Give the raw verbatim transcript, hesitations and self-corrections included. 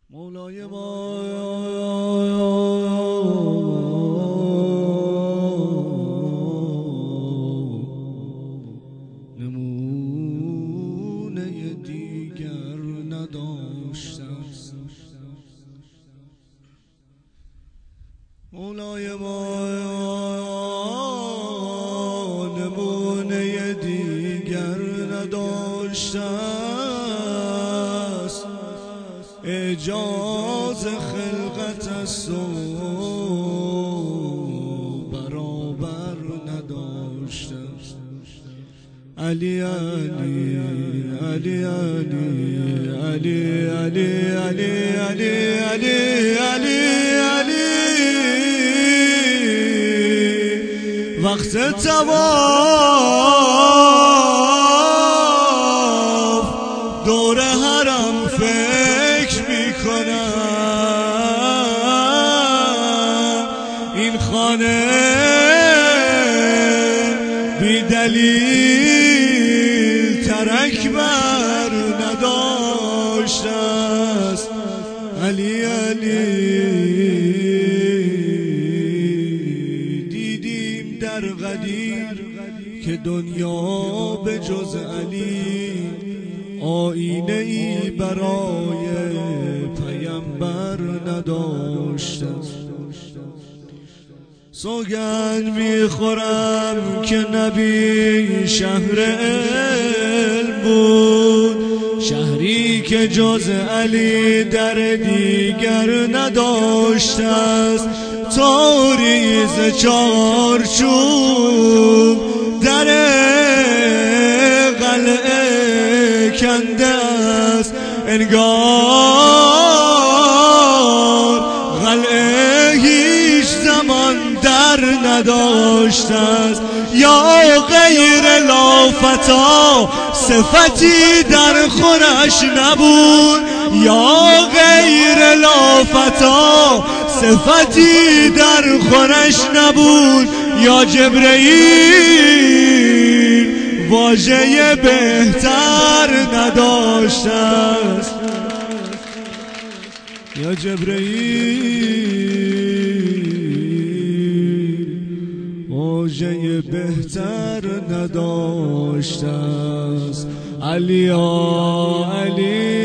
مولای ما نمونه دیگر نداشتم، مولای ما نمونه دیگر نداشتم، اعجاز خلقت است و برابر نداشتم. علی علی علی علی علی علی علی علی علی علی علی وقت طواف دور حرم فکر میکنم، این خانه بی دلیل ترک بر نداشته است. علی علی دیدیم در غدیر که دنیا به جز علی آینه ای برای پیامبر نداشته. سوگند میخورم که نبی شهر علم بود، شهری که جز علی در دیگر نداشته است. تاریز چارچوب در قلعه کنده است، انگار قلعه هیچ زمان در نداشته است. یا غیر لافتا صفتی در خورش نبود، یا غیر لافتا صفتی در خورش نبود. یا جبرئیل واژه بهتر نداشته است، یا جبرئیل واژه بهتر نداشته است. علی علی